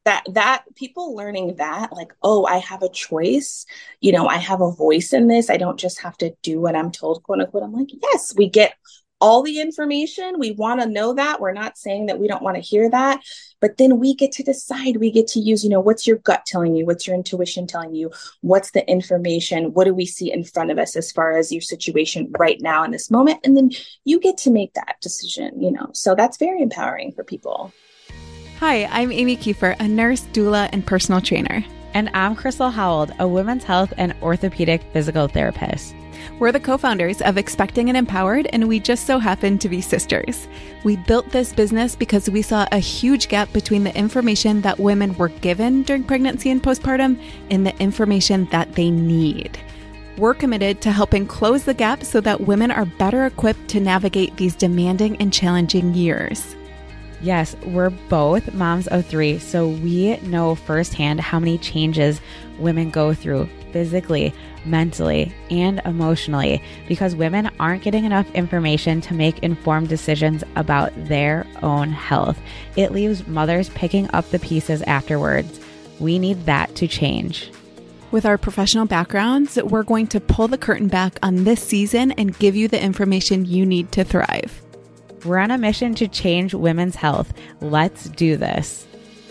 that people learning that, like, oh, I have a choice, you know, I have a voice in this. I don't just have to do what I'm told, quote unquote. I'm like, yes, we get all the information. We want to know that. We're not saying that we don't want to hear that, but then we get to decide, we get to use, you know, what's your gut telling you? What's your intuition telling you? What's the information? What do we see in front of us as far as your situation right now in this moment? And then you get to make that decision, you know, so that's very empowering for people. Hi, I'm Amy Kiefer, a nurse, doula, and personal trainer. And I'm Crystal Howell, a women's health and orthopedic physical therapist. We're the co-founders of Expecting and Empowered, and we just so happen to be sisters. We built this business because we saw a huge gap between the information that women were given during pregnancy and postpartum and the information that they need. We're committed to helping close the gap so that women are better equipped to navigate these demanding and challenging years. Yes, we're both moms of three, so we know firsthand how many changes women go through physically, mentally, and emotionally because women aren't getting enough information to make informed decisions about their own health. It leaves mothers picking up the pieces afterwards. We need that to change. With our professional backgrounds, we're going to pull the curtain back on this season and give you the information you need to thrive. We're on a mission to change women's health. Let's do this.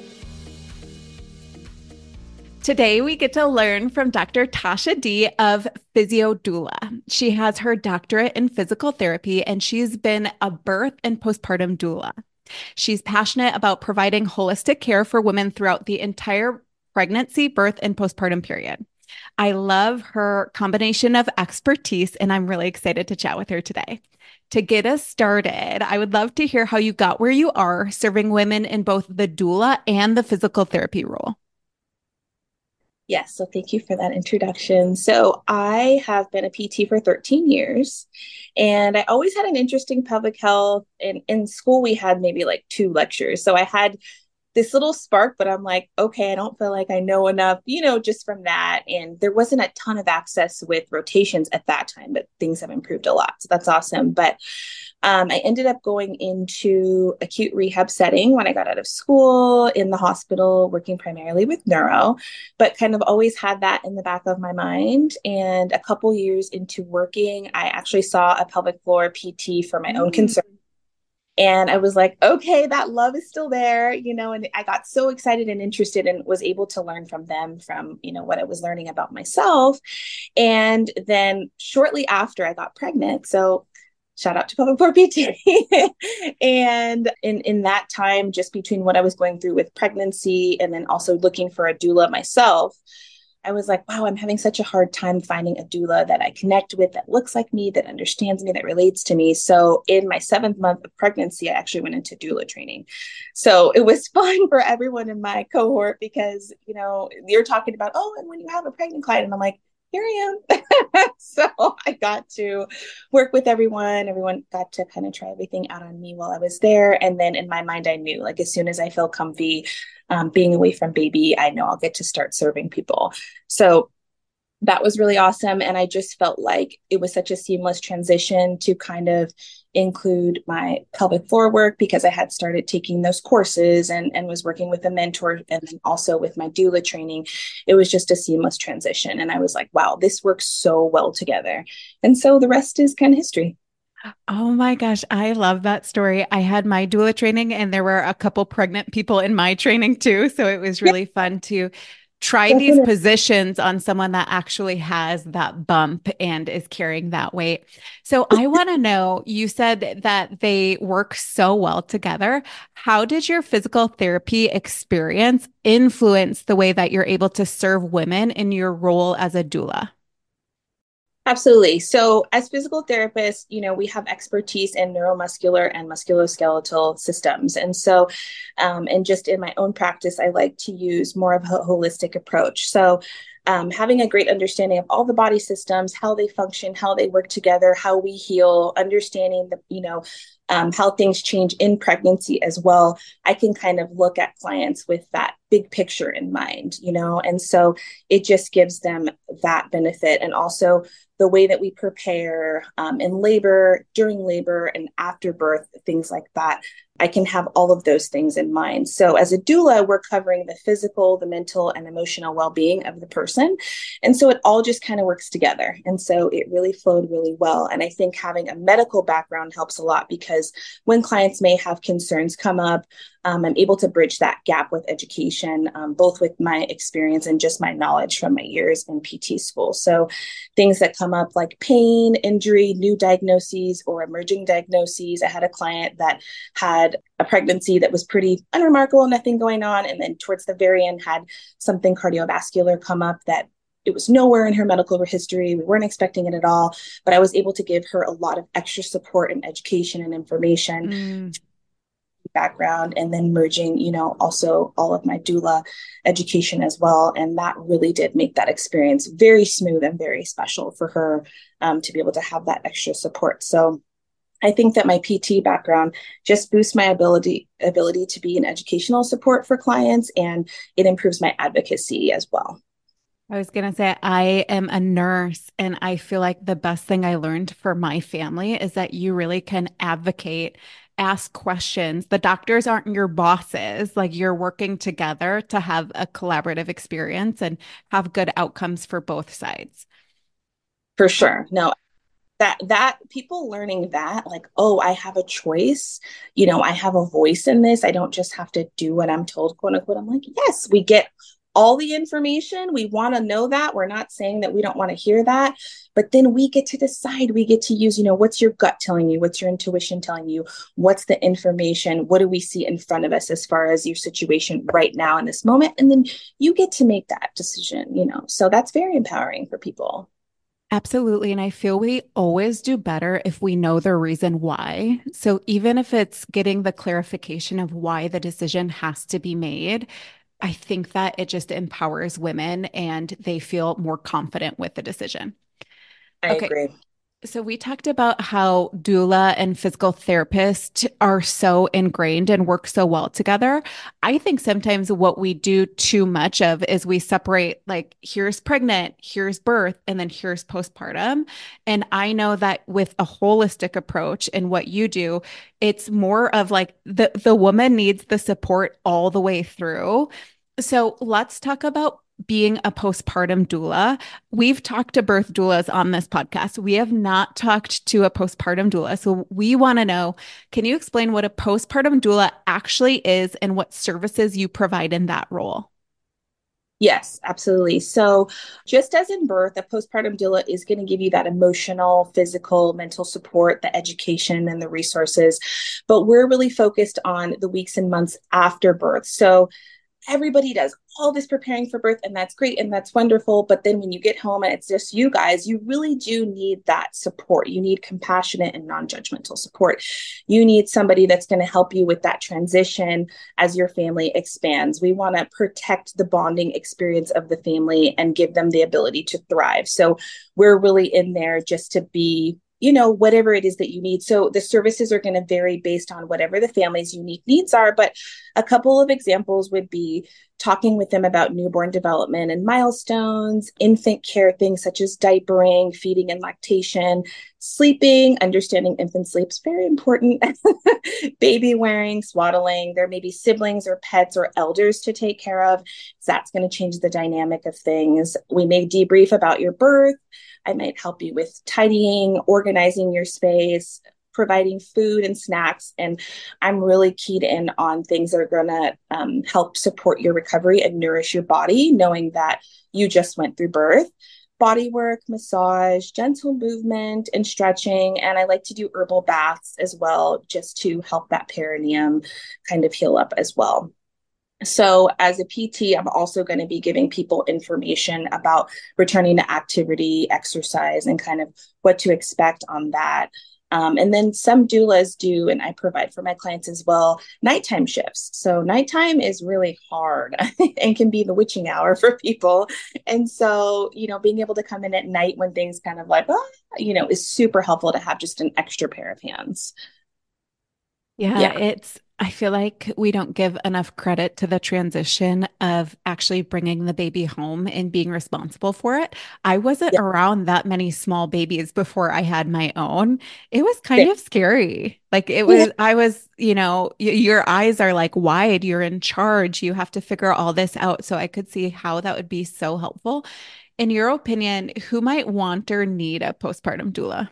Today, we get to learn from Dr. Tasha D of PhysioDoula. She has her doctorate in physical therapy, and she's been a birth and postpartum doula. She's passionate about providing holistic care for women throughout the entire pregnancy, birth, and postpartum period. I love her combination of expertise, and I'm really excited to chat with her today. To get us started, I would love to hear how you got where you are serving women in both the doula and the physical therapy role. Yes, so thank you for that introduction. So I have been a PT for 13 years, and I always had an interest in public health. And in school, we had maybe like 2 lectures. So I had this little spark, but I'm like, okay, I don't feel like I know enough, you know, just from that. And there wasn't a ton of access with rotations at that time, but things have improved a lot. So that's awesome. But I ended up going into acute rehab setting when I got out of school in the hospital, working primarily with neuro, but kind of always had that in the back of my mind. And a couple years into working, I actually saw a pelvic floor PT for my own concern. And I was like, okay, that love is still there, you know, and I got so excited and interested and was able to learn from them from, you know, what I was learning about myself. And then shortly after I got pregnant, so shout out to pelvic floor PT. And in that time, just between what I was going through with pregnancy and then also looking for a doula myself, I was like, wow, I'm having such a hard time finding a doula that I connect with, that looks like me, that understands me, that relates to me. So in my 7th month of pregnancy, I actually went into doula training. So it was fun for everyone in my cohort because, you know, you're talking about, oh, and when you have a pregnant client, and I'm like, here I am. So I got to work with everyone. Everyone got to kind of try everything out on me while I was there. And then in my mind, I knew, like, as soon as I feel comfy being away from baby, I know I'll get to start serving people. So that was really awesome. And I just felt like it was such a seamless transition to kind of include my pelvic floor work because I had started taking those courses and was working with a mentor and then also with my doula training. It was just a seamless transition. And I was like, wow, this works so well together. And so the rest is kind of history. Oh my gosh, I love that story. I had my doula training and there were a couple pregnant people in my training too. So it was really fun to try these positions on someone that actually has that bump and is carrying that weight. So I want to know, you said that they work so well together. How did your physical therapy experience influence the way that you're able to serve women in your role as a doula? Absolutely. So as physical therapists, you know, we have expertise in neuromuscular and musculoskeletal systems. And so, and just in my own practice, I like to use more of a holistic approach. So having a great understanding of all the body systems, how they function, how they work together, how we heal, understanding the, you know, how things change in pregnancy as well. I can kind of look at clients with that big picture in mind, you know, and so it just gives them that benefit. And also the way that we prepare in labor, during labor, and after birth, things like that. I can have all of those things in mind. So as a doula, we're covering the physical, the mental, and emotional well-being of the person. And so it all just kind of works together. And so it really flowed really well. And I think having a medical background helps a lot because when clients may have concerns come up, I'm able to bridge that gap with education, both with my experience and just my knowledge from my years in PT school. So things that come up like pain, injury, new diagnoses, or emerging diagnoses. I had a client that had a pregnancy that was pretty unremarkable, nothing going on. And then towards the very end had something cardiovascular come up that it was nowhere in her medical history. We weren't expecting it at all, but I was able to give her a lot of extra support and education and information background, and then merging, also all of my doula education as well. And that really did make that experience very smooth and very special for her to be able to have that extra support. So I think that my PT background just boosts my ability to be an educational support for clients, and it improves my advocacy as well. I was going to say, I am a nurse, and I feel like the best thing I learned for my family is that you really can advocate, ask questions. The doctors aren't your bosses. Like, you're working together to have a collaborative experience and have good outcomes for both sides. For sure. No, that people learning that, like, oh, I have a choice, I have a voice in this. I don't just have to do what I'm told, quote unquote. I'm like, yes, we get all the information. We want to know that. We're not saying that we don't want to hear that, but then we get to decide. We get to use, what's your gut telling you? What's your intuition telling you? What's the information? What do we see in front of us as far as your situation right now in this moment? And then you get to make that decision, so that's very empowering for people. Absolutely. And I feel we always do better if we know the reason why. So even if it's getting the clarification of why the decision has to be made, I think that it just empowers women and they feel more confident with the decision. I Okay. agree. So we talked about how doula and physical therapists are so ingrained and work so well together. I think sometimes what we do too much of is we separate, like, here's pregnant, here's birth, and then here's postpartum. And I know that with a holistic approach and what you do, it's more of like the woman needs the support all the way through. So let's talk about being a postpartum doula. We've talked to birth doulas on this podcast. We have not talked to a postpartum doula. So we want to know, can you explain what a postpartum doula actually is and what services you provide in that role? Yes, absolutely. So just as in birth, a postpartum doula is going to give you that emotional, physical, mental support, the education and the resources. But we're really focused on the weeks and months after birth. So everybody does all this preparing for birth, and that's great and that's wonderful. But then when you get home and it's just you guys, you really do need that support. You need compassionate and non-judgmental support. You need somebody that's going to help you with that transition as your family expands. We want to protect the bonding experience of the family and give them the ability to thrive. So we're really in there just to be, whatever it is that you need. So the services are going to vary based on whatever the family's unique needs are. But a couple of examples would be talking with them about newborn development and milestones, infant care things such as diapering, feeding and lactation, sleeping, understanding infant sleep is very important, baby wearing, swaddling. There may be siblings or pets or elders to take care of. So that's going to change the dynamic of things. We may debrief about your birth. I might help you with tidying, organizing your space, providing food and snacks. And I'm really keyed in on things that are going to help support your recovery and nourish your body, knowing that you just went through birth. Body work, massage, gentle movement, and stretching. And I like to do herbal baths as well, just to help that perineum kind of heal up as well. So as a PT, I'm also going to be giving people information about returning to activity, exercise, and kind of what to expect on that. And then some doulas do, and I provide for my clients as well, nighttime shifts. So nighttime is really hard and can be the witching hour for people. And so, being able to come in at night when things kind of like, is super helpful to have just an extra pair of hands. Yeah, it's I feel like we don't give enough credit to the transition of actually bringing the baby home and being responsible for it. I wasn't Yeah. around that many small babies before I had my own. It was kind Same. of scary. Like Yeah. I was, your eyes are like wide, you're in charge, you have to figure all this out. So I could see how that would be so helpful. In your opinion, who might want or need a postpartum doula?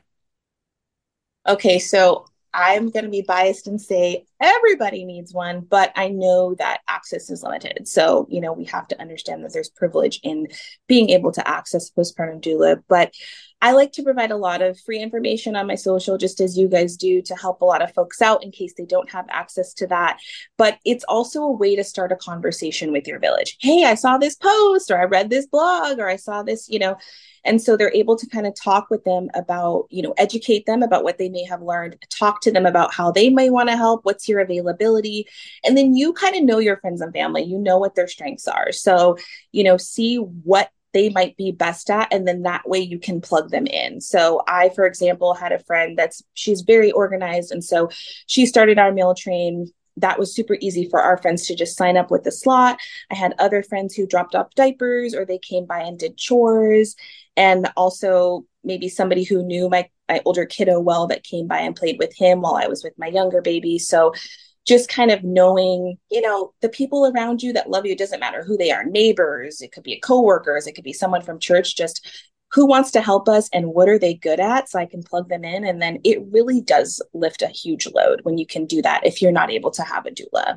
Okay, so I'm going to be biased and say everybody needs one, but I know that access is limited. So, we have to understand that there's privilege in being able to access postpartum doula. But I like to provide a lot of free information on my social, just as you guys do, to help a lot of folks out in case they don't have access to that. But it's also a way to start a conversation with your village. Hey, I saw this post, or I read this blog, or I saw this. And so they're able to kind of talk with them about, educate them about what they may have learned, talk to them about how they may want to help, what's your availability. And then you kind of know your friends and family, you know what their strengths are. So, see what they might be best at. And then that way you can plug them in. So I, for example, had a friend she's very organized. And so she started our meal train. That was super easy for our friends to just sign up with the slot. I had other friends who dropped off diapers or they came by and did chores. And also maybe somebody who knew my older kiddo well that came by and played with him while I was with my younger baby. So just kind of knowing, the people around you that love you, it doesn't matter who they are, neighbors, it could be coworkers, it could be someone from church, just who wants to help us and what are they good at so I can plug them in. And then it really does lift a huge load when you can do that if you're not able to have a doula.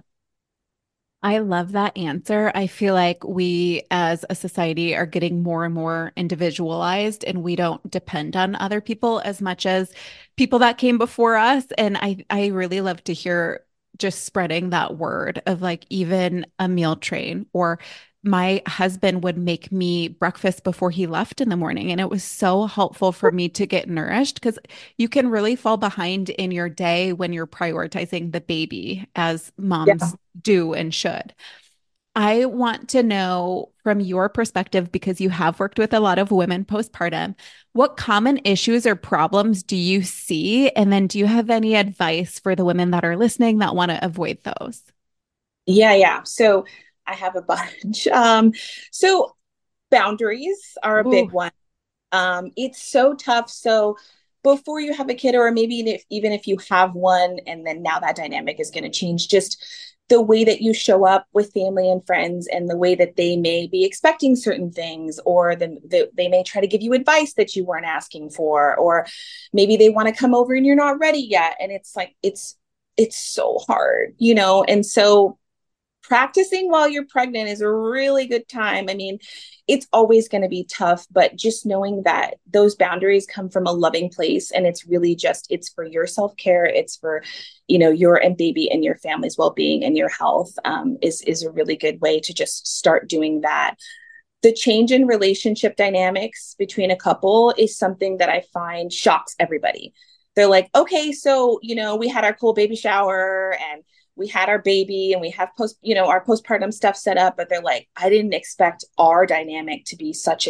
I love that answer. I feel like we as a society are getting more and more individualized and we don't depend on other people as much as people that came before us. And I really love to hear just spreading that word of like even a meal train or my husband would make me breakfast before he left in the morning. And it was so helpful for me to get nourished because you can really fall behind in your day when you're prioritizing the baby, as Yeah. moms do and should. I want to know from your perspective, because you have worked with a lot of women postpartum, what common issues or problems do you see? And then do you have any advice for the women that are listening that want to avoid those? Yeah, yeah. So I have a bunch. So boundaries are a big Ooh, one. It's so tough. So before you have a kid, or maybe even if you have one, and then now that dynamic is going to change, just the way that you show up with family and friends and the way that they may be expecting certain things, or they may try to give you advice that you weren't asking for, or maybe they want to come over and you're not ready yet. And it's like, it's so hard. And so practicing while you're pregnant is a really good time. I mean, it's always going to be tough, but just knowing that those boundaries come from a loving place and it's really just it's for your self-care, it's for your and baby and your family's well-being and your health, is a really good way to just start doing that. The change in relationship dynamics between a couple is something that I find shocks everybody. They're like, okay, so, we had our cool baby shower and we had our baby and we have our postpartum stuff set up, but they're like, I didn't expect our dynamic to be such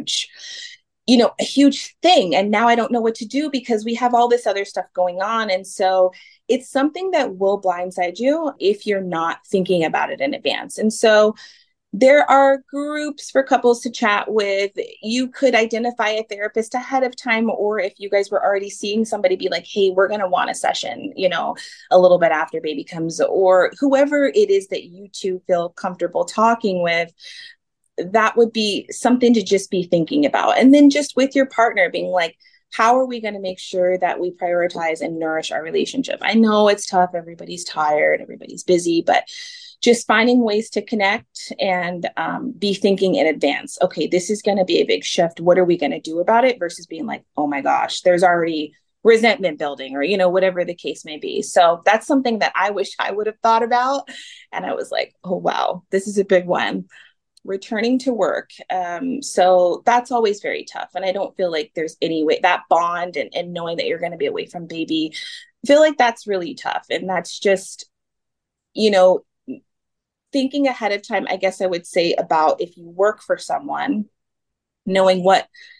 a huge thing. And now I don't know what to do because we have all this other stuff going on. And so it's something that will blindside you if you're not thinking about it in advance. And so there are groups for couples to chat with. You could identify a therapist ahead of time, or if you guys were already seeing somebody, be like, hey, we're going to want a session, a little bit after baby comes, or whoever it is that you two feel comfortable talking with. That would be something to just be thinking about. And then just with your partner being like, how are we going to make sure that we prioritize and nourish our relationship? I know it's tough. Everybody's tired, everybody's busy, but just finding ways to connect and be thinking in advance. Okay, this is going to be a big shift. What are we going to do about it? Versus being like, oh my gosh, there's already resentment building, or whatever the case may be. So that's something that I wish I would have thought about. And I was like, oh wow, this is a big one. Returning to work. So that's always very tough. And I don't feel like there's any way that bond and knowing that you're going to be away from baby, I feel like that's really tough. And that's just, you know, thinking ahead of time, I guess I would say, about if you work for someone, knowing what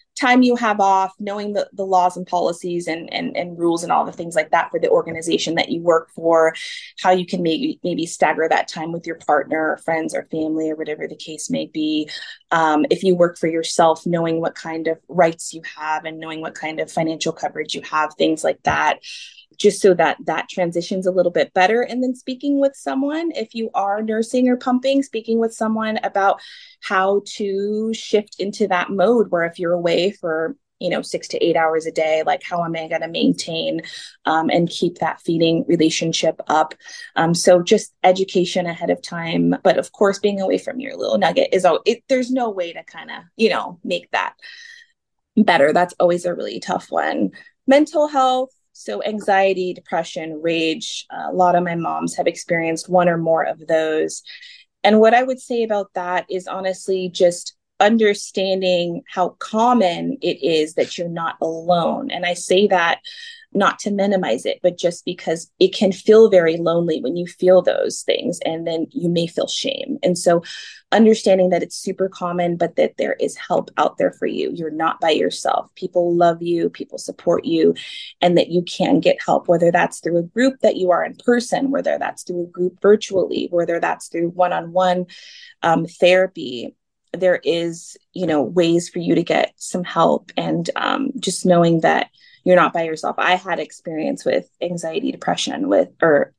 time you have off, knowing the laws and policies and rules and all the things like that for the organization that you work for, how you can maybe stagger that time with your partner or friends or family or whatever the case may be. If you work for yourself, knowing what kind of rights you have and knowing what kind of financial coverage you have, things like that, just so that that transitions a little bit better. And then speaking with someone, if you are nursing or pumping, speaking with someone about how to shift into that mode where if you're away for 6 to 8 hours a day, like how am I going to maintain and keep that feeding relationship up? So just education ahead of time. But of course, being away from your little nugget there's no way to kind of, make that better. That's always a really tough one. Mental health. So anxiety, depression, rage, a lot of my moms have experienced one or more of those. And what I would say about that is honestly just understanding how common it is that you're not alone. And I say that not to minimize it, but just because it can feel very lonely when you feel those things, and then you may feel shame. And so understanding that it's super common, but that there is help out there for you. You're not by yourself. People love you, people support you, and that you can get help, whether that's through a group that you are in person, whether that's through a group virtually, whether that's through one-on-one therapy. There is, ways for you to get some help, and just knowing that you're not by yourself. I had experience with anxiety, depression with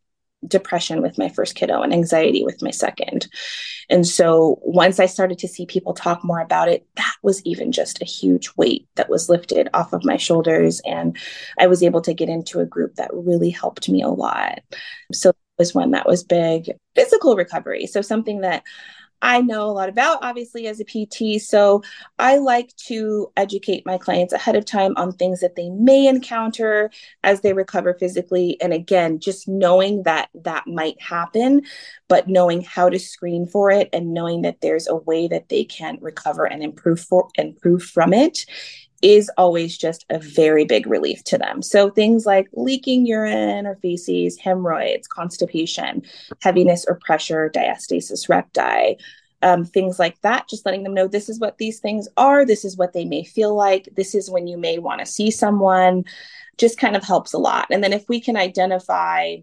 my first kiddo and anxiety with my second. And so once I started to see people talk more about it, that was even just a huge weight that was lifted off of my shoulders. And I was able to get into a group that really helped me a lot. So that was one that was big. Physical recovery. So something that I know a lot about, obviously, as a PT. So I like to educate my clients ahead of time on things that they may encounter as they recover physically. And again, just knowing that that might happen, but knowing how to screen for it and knowing that there's a way that they can recover and improve from it is always just a very big relief to them. So things like leaking urine or feces, hemorrhoids, constipation, heaviness or pressure, diastasis recti, things like that, just letting them know this is what these things are. This is what they may feel like. This is when you may want to see someone, just kind of helps a lot. And then if we can identify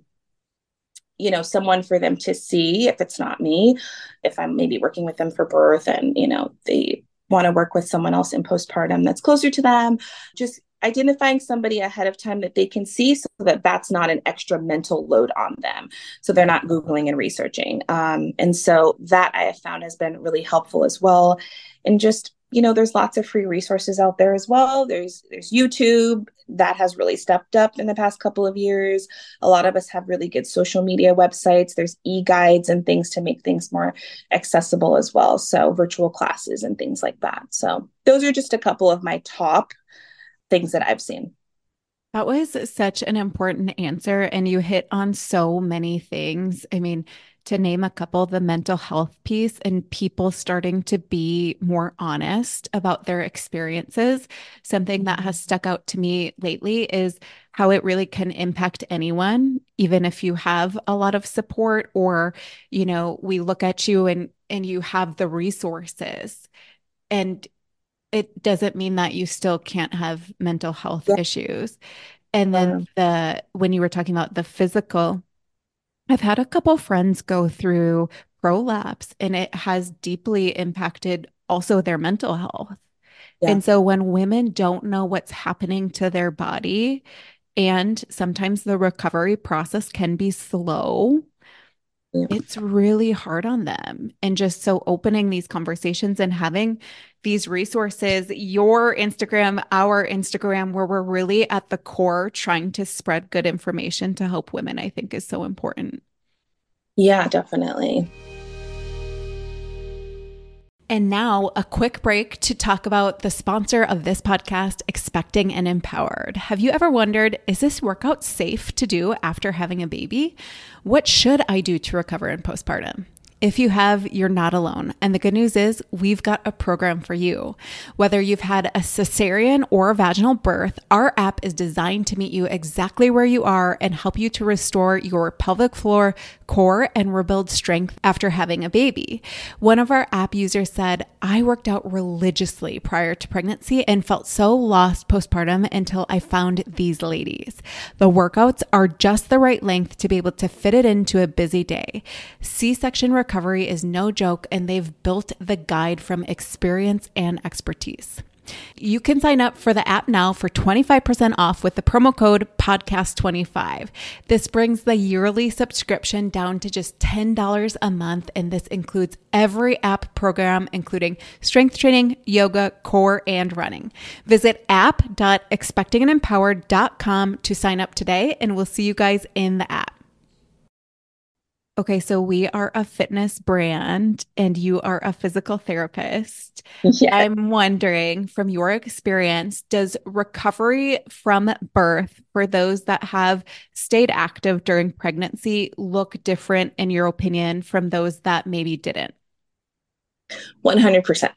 someone for them to see, if it's not me, if I'm maybe working with them for birth and, they want to work with someone else in postpartum that's closer to them, just identifying somebody ahead of time that they can see so that that's not an extra mental load on them. So they're not Googling and researching. And so that I have found has been really helpful as well. And just, there's lots of free resources out there as well. There's YouTube that has really stepped up in the past couple of years. A lot of us have really good social media websites. There's e-guides and things to make things more accessible as well. So virtual classes and things like that. So those are just a couple of my top things that I've seen. That was such an important answer, and you hit on so many things. I mean, to name a couple, the mental health piece and people starting to be more honest about their experiences. Something that has stuck out to me lately is how it really can impact anyone, even if you have a lot of support or, we look at you and you have the resources, and it doesn't mean that you still can't have mental health issues. And then when you were talking about the physical, I've had a couple friends go through prolapse, and it has deeply impacted also their mental health. Yeah. And so when women don't know what's happening to their body, and sometimes the recovery process can be slow, it's really hard on them. And just so opening these conversations and having these resources, your Instagram, our Instagram, where we're really at the core trying to spread good information to help women, I think is so important. Yeah, definitely. And now a quick break to talk about the sponsor of this podcast, Expecting and Empowered. Have you ever wondered, is this workout safe to do after having a baby? What should I do to recover in postpartum? If you have, you're not alone. And the good news is we've got a program for you. Whether you've had a cesarean or a vaginal birth, our app is designed to meet you exactly where you are and help you to restore your pelvic floor, core, and rebuild strength after having a baby. One of our app users said, I worked out religiously prior to pregnancy and felt so lost postpartum until I found these ladies. The workouts are just the right length to be able to fit it into a busy day. C-section recovery is no joke, and they've built the guide from experience and expertise. You can sign up for the app now for 25% off with the promo code podcast25. This brings the yearly subscription down to just $10 a month, and this includes every app program, including strength training, yoga, core, and running. Visit app.expectingandempowered.com to sign up today, and we'll see you guys in the app. Okay, so we are a fitness brand and you are a physical therapist. Yeah. I'm wondering, from your experience, does recovery from birth for those that have stayed active during pregnancy look different, in your opinion, from those that maybe didn't? 100%.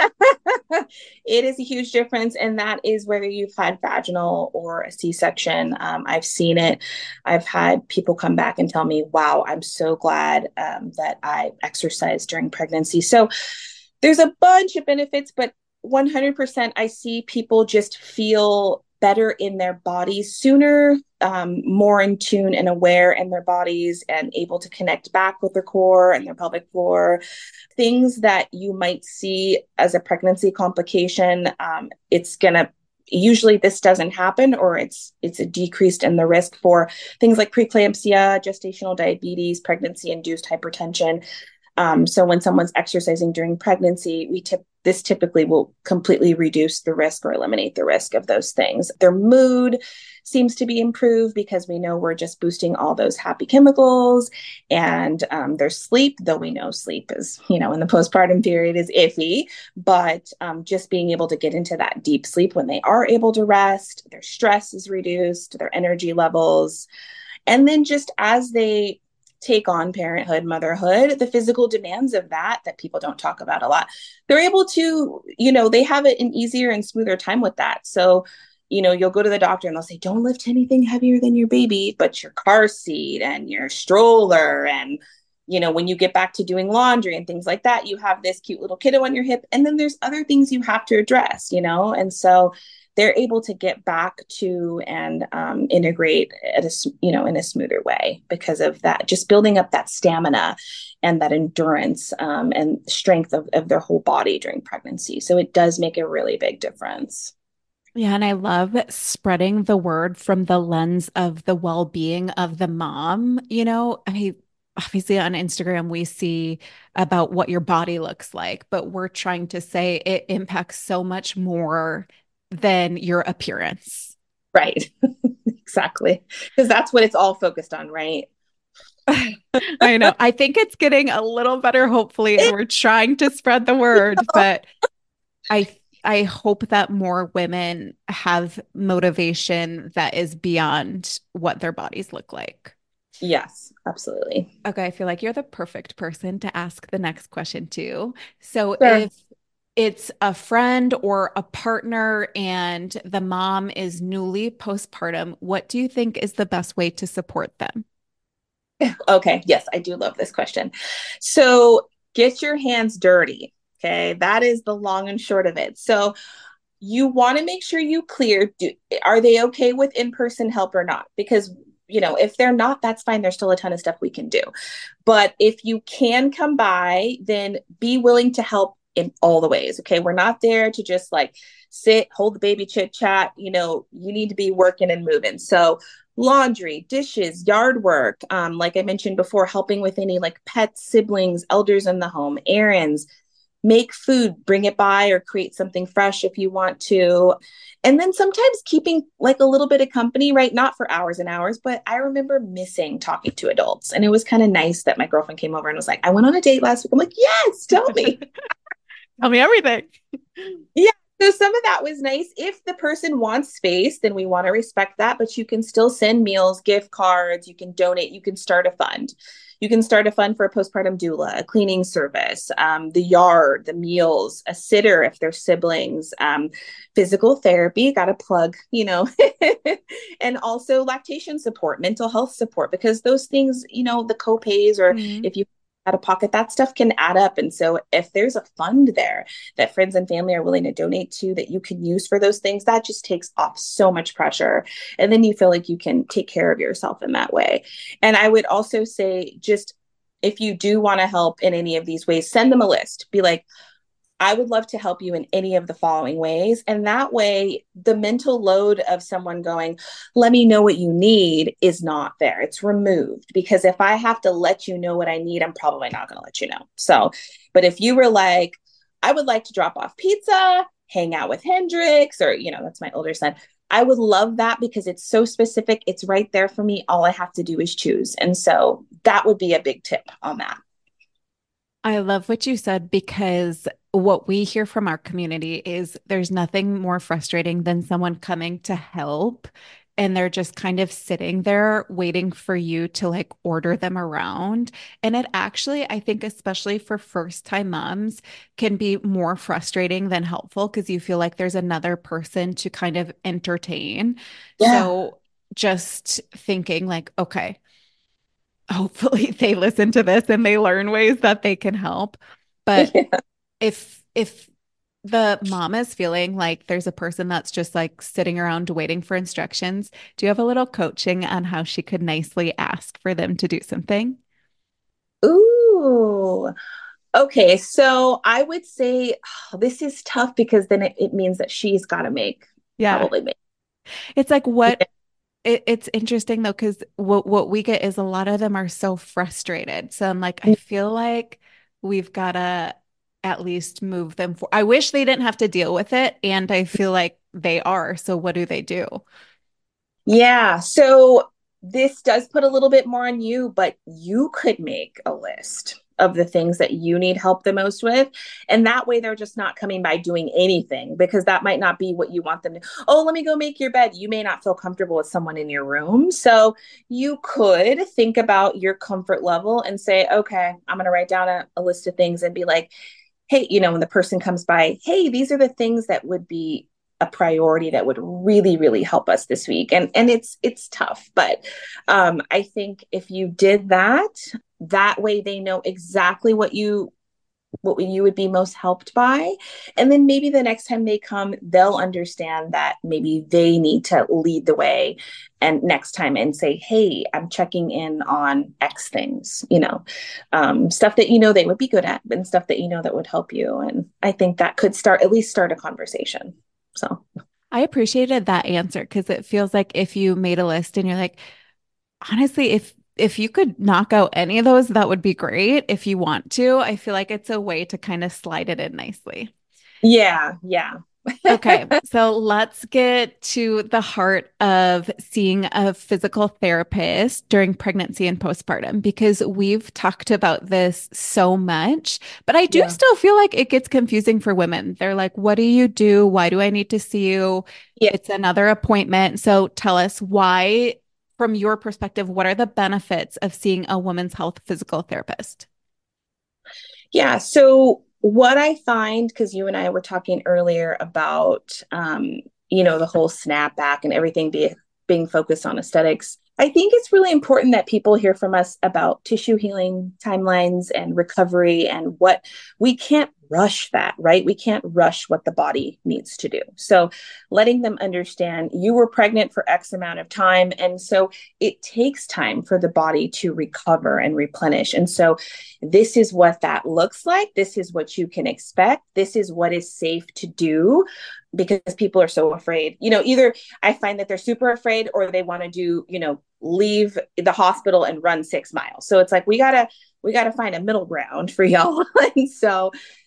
It is a huge difference. And that is whether you've had vaginal or a C-section. I've seen it. I've had people come back and tell me, wow, I'm so glad that I exercised during pregnancy. So there's a bunch of benefits, but 100% I see people just feel better in their bodies sooner, more in tune and aware in their bodies and able to connect back with their core and their pelvic floor. Things that you might see as a pregnancy complication, it's going to usually this doesn't happen, or it's a decreased in the risk for things like preeclampsia, gestational diabetes, pregnancy-induced hypertension. So when someone's exercising during pregnancy, this typically will completely reduce the risk or eliminate the risk of those things. Their mood seems to be improved because we know we're just boosting all those happy chemicals, and their sleep, though we know sleep is, in the postpartum period is iffy, but just being able to get into that deep sleep when they are able to rest, their stress is reduced, their energy levels. And then just as they take on parenthood, motherhood, the physical demands of that people don't talk about a lot, they're able to, they have an easier and smoother time with that. So, you'll go to the doctor and they'll say, don't lift anything heavier than your baby, but your car seat and your stroller. And, when you get back to doing laundry and things like that, you have this cute little kiddo on your hip. And then there's other things you have to address, and so they're able to get back to and integrate in a smoother way because of that, just building up that stamina and that endurance and strength of their whole body during pregnancy. So it does make a really big difference. Yeah. And I love spreading the word from the lens of the well-being of the mom. Obviously on Instagram, we see about what your body looks like, but we're trying to say it impacts so much more than your appearance. Right. Exactly. Because that's what it's all focused on, right? I know. I think it's getting a little better, hopefully, and we're trying to spread the word, but I hope that more women have motivation that is beyond what their bodies look like. Yes, absolutely. Okay. I feel like you're the perfect person to ask the next question to. So Sure. If it's a friend or a partner and the mom is newly postpartum, what do you think is the best way to support them? Okay. Yes, I do love this question. So get your hands dirty. Okay. That is the long and short of it. So you want to make sure you clear, are they okay with in-person help or not? Because if they're not, that's fine. There's still a ton of stuff we can do. But if you can come by, then be willing to help in all the ways. Okay. We're not there to just like sit, hold the baby, chit chat. You need to be working and moving. So laundry, dishes, yard work. Like I mentioned before, helping with any like pets, siblings, elders in the home, errands, make food, bring it by or create something fresh if you want to. And then sometimes keeping like a little bit of company, right? Not for hours and hours, but I remember missing talking to adults. And it was kind of nice that my girlfriend came over and was like, I went on a date last week. I'm like, yes, tell me. Tell me everything. Yeah. So some of that was nice. If the person wants space, then we want to respect that, but you can still send meals, gift cards, you can donate, you can start a fund. You can start a fund for a postpartum doula, a cleaning service, the yard, the meals, a sitter if they're siblings, physical therapy, got to plug, and also lactation support, mental health support, because those things, the copays or Mm-hmm. if you out of pocket, that stuff can add up. And so if there's a fund there that friends and family are willing to donate to that you can use for those things, that just takes off so much pressure. And then you feel like you can take care of yourself in that way. And I would also say, just if you do want to help in any of these ways, send them a list. Be like, I would love to help you in any of the following ways. And that way, the mental load of someone going, let me know what you need is not there. It's removed, because if I have to let you know what I need, I'm probably not going to let you know. So, but if you were like, I would like to drop off pizza, hang out with Hendrix, or, that's my older son. I would love that because it's so specific. It's right there for me. All I have to do is choose. And so that would be a big tip on that. I love what you said, because what we hear from our community is there's nothing more frustrating than someone coming to help and they're just kind of sitting there waiting for you to like order them around. And it actually, I think, especially for first time moms, can be more frustrating than helpful because you feel like there's another person to kind of entertain. Yeah. So just thinking like, okay, hopefully they listen to this and they learn ways that they can help. But Yeah. if the mom is feeling like there's a person that's just like sitting around waiting for instructions, do you have a little coaching on how she could nicely ask for them to do something? Ooh. Okay. So I would say this is tough because then it means that she's got to Yeah. probably make. It's like it's interesting though, because what we get is a lot of them are so frustrated. So I'm like, I feel like we've gotta at least move them for. I wish they didn't have to deal with it, and I feel like they are. So what do they do? Yeah. So this does put a little bit more on you, but you could make a list of the things that you need help the most with. And that way they're just not coming by doing anything, because that might not be what you want them to. Oh, let me go make your bed. You may not feel comfortable with someone in your room. So you could think about your comfort level and say, okay, I'm going to write down a list of things and be like, hey, when the person comes by, hey, these are the things that would be a priority that would really, really help us this week. And it's tough, but I think if you did that, that way they know exactly what you would be most helped by. And then maybe the next time they come, they'll understand that maybe they need to lead the way and next time and say, hey, I'm checking in on X things, stuff that they would be good at and stuff that that would help you. And I think that could at least start a conversation. So I appreciated that answer because it feels like if you made a list and you're like, honestly, if you could knock out any of those, that would be great. If you want to, I feel like it's a way to kind of slide it in nicely. yeah, yeah. Okay, so let's get to the heart of seeing a physical therapist during pregnancy and postpartum, because we've talked about this so much, but I do Yeah. still feel like it gets confusing for women. They're like, what do you do? Why do I need to see you? Yeah. It's another appointment. So tell us why, from your perspective, what are the benefits of seeing a women's health physical therapist? Yeah. So what I find, because you and I were talking earlier about, the whole snapback and everything being focused on aesthetics, I think it's really important that people hear from us about tissue healing timelines and recovery and what we can't rush that, right? We can't rush what the body needs to do. So letting them understand you were pregnant for X amount of time. And so it takes time for the body to recover and replenish. And so this is what that looks like. This is what you can expect. This is what is safe to do, because people are so afraid. Either I find that they're super afraid or they want to do, leave the hospital and run 6 miles. So it's like we gotta find a middle ground for y'all. And so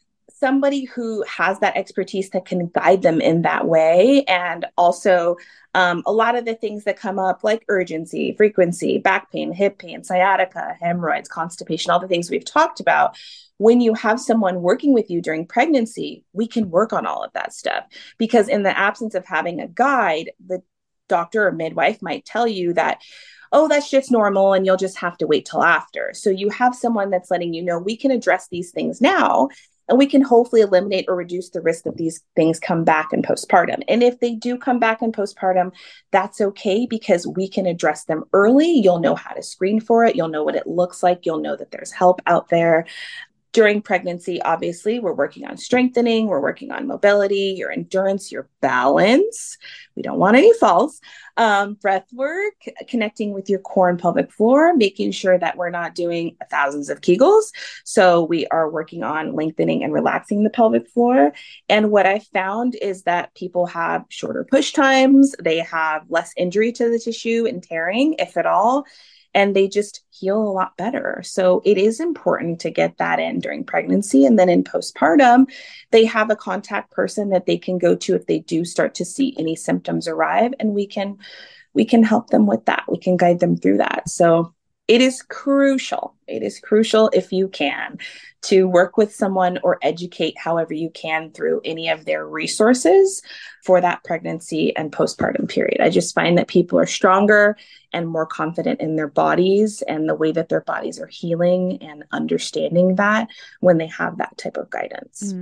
somebody who has that expertise that can guide them in that way. And also, a lot of the things that come up like urgency, frequency, back pain, hip pain, sciatica, hemorrhoids, constipation, all the things we've talked about. When you have someone working with you during pregnancy, we can work on all of that stuff, because in the absence of having a guide, the doctor or midwife might tell you that, oh, that's just normal and you'll just have to wait till after. So you have someone that's letting you know we can address these things now, and we can hopefully eliminate or reduce the risk that these things come back in postpartum. And if they do come back in postpartum, that's okay, because we can address them early. You'll know how to screen for it. You'll know what it looks like. You'll know that there's help out there. During pregnancy, obviously, we're working on strengthening, we're working on mobility, your endurance, your balance. We don't want any falls. Breath work, connecting with your core and pelvic floor, making sure that we're not doing thousands of Kegels. So we are working on lengthening and relaxing the pelvic floor. And what I found is that people have shorter push times. They have less injury to the tissue and tearing, if at all, and they just heal a lot better. So it is important to get that in during pregnancy. And then in postpartum, they have a contact person that they can go to if they do start to see any symptoms arrive, and we can help them with that. We can guide them through that. So it is crucial. It is crucial, if you can, to work with someone or educate however you can through any of their resources for that pregnancy and postpartum period. I just find that people are stronger and more confident in their bodies and the way that their bodies are healing and understanding that when they have that type of guidance.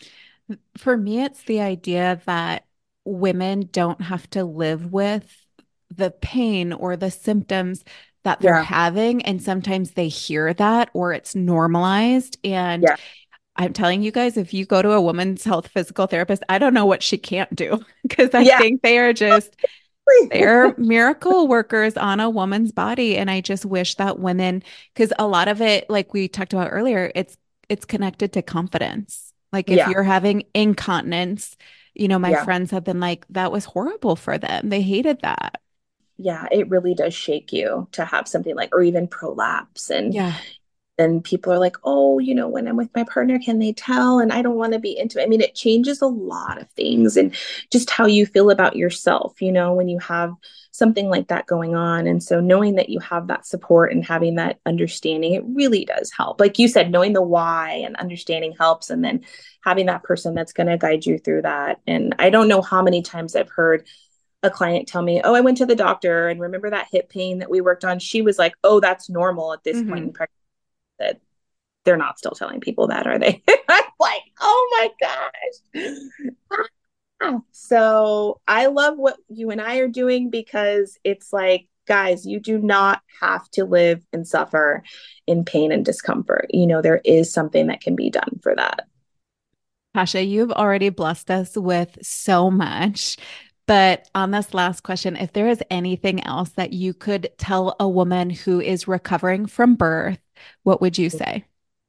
For me, it's the idea that women don't have to live with the pain or the symptoms that they're having. And sometimes they hear that or it's normalized. And I'm telling you guys, if you go to a woman's health physical therapist, I don't know what she can't do, because I think they're miracle workers on a woman's body. And I just wish that women, because a lot of it, like we talked about earlier, it's connected to confidence. Like if you're having incontinence, my friends have been like, that was horrible for them. They hated that. Yeah, it really does shake you to have something like, or even prolapse. And then people are like, oh, when I'm with my partner, can they tell? And I don't want to be intimate. I mean, it changes a lot of things, and just how you feel about yourself, when you have something like that going on. And so knowing that you have that support and having that understanding, it really does help. Like you said, knowing the why and understanding helps, and then having that person that's going to guide you through that. And I don't know how many times I've heard a client tell me, oh, I went to the doctor, and remember that hip pain that we worked on? She was like, oh, that's normal at this point in pregnancy. That they're not still telling people that, are they? I'm like, oh my gosh. So I love what you and I are doing, because it's like, guys, you do not have to live and suffer in pain and discomfort. There is something that can be done for that. Tasha, you've already blessed us with so much. But on this last question, if there is anything else that you could tell a woman who is recovering from birth, what would you say?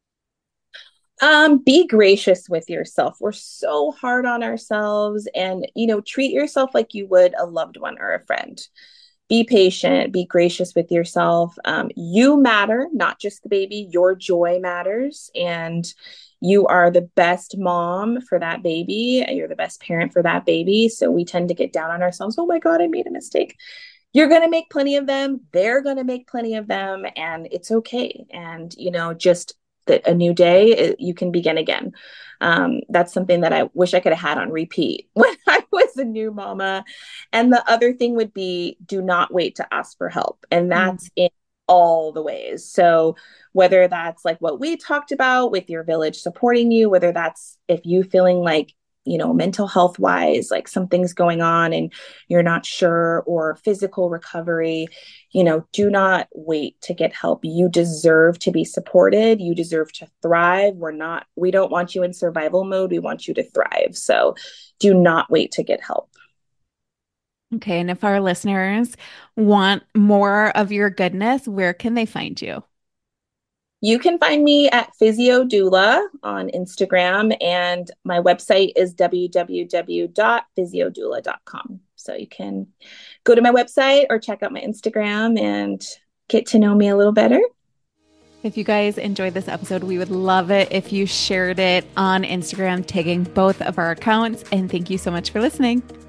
Be gracious with yourself. We're so hard on ourselves, and, treat yourself like you would a loved one or a friend. Be patient, be gracious with yourself. You matter, not just the baby. Your joy matters, and you are the best mom for that baby. You're the best parent for that baby. So we tend to get down on ourselves. Oh my God, I made a mistake. You're going to make plenty of them. They're going to make plenty of them, and it's okay. And, just that a new day, you can begin again. That's something that I wish I could have had on repeat when I was a new mama. And the other thing would be, do not wait to ask for help. And that's in all the ways. So whether that's like what we talked about with your village supporting you, whether that's if you feeling like, mental health wise, like something's going on and you're not sure, or physical recovery, do not wait to get help. You deserve to be supported. You deserve to thrive. We don't want you in survival mode. We want you to thrive. So do not wait to get help. Okay. And if our listeners want more of your goodness, where can they find you? You can find me at Physio Doula on Instagram, and my website is www.physiodoula.com. So you can go to my website or check out my Instagram and get to know me a little better. If you guys enjoyed this episode, we would love it if you shared it on Instagram, tagging both of our accounts. And thank you so much for listening.